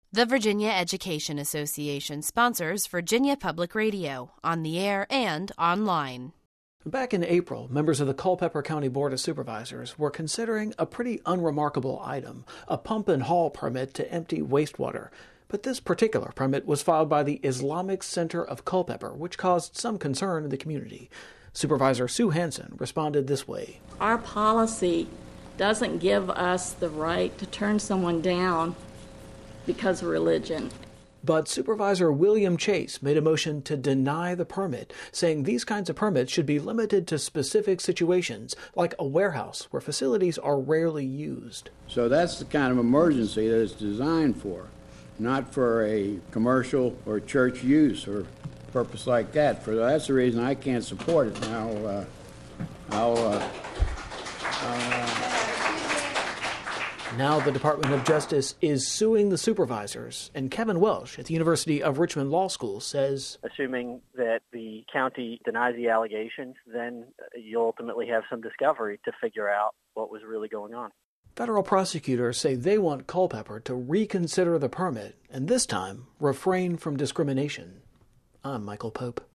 The Virginia Education Association sponsors Virginia Public Radio, on the air and online. Back in April, members of the Culpeper County Board of Supervisors were considering a pretty unremarkable item, a pump and haul permit to empty wastewater. But this particular permit was filed by the Islamic Center of Culpeper, which caused some concern in the community. Supervisor Sue Hansen responded this way. Our policy doesn't give us the right to turn someone down because of religion. But Supervisor William Chase made a motion to deny the permit, saying these kinds of permits should be limited to specific situations, like a warehouse where facilities are rarely used. So that's the kind of emergency that it's designed for, not for a commercial or church use or purpose like that. That's the reason I can't support it. Now, Now the Department of Justice is suing the supervisors, and Kevin Welsh at the University of Richmond Law School says, assuming that the county denies the allegations, then you'll ultimately have some discovery to figure out what was really going on. Federal prosecutors say they want Culpeper to reconsider the permit and this time refrain from discrimination. I'm Michael Pope.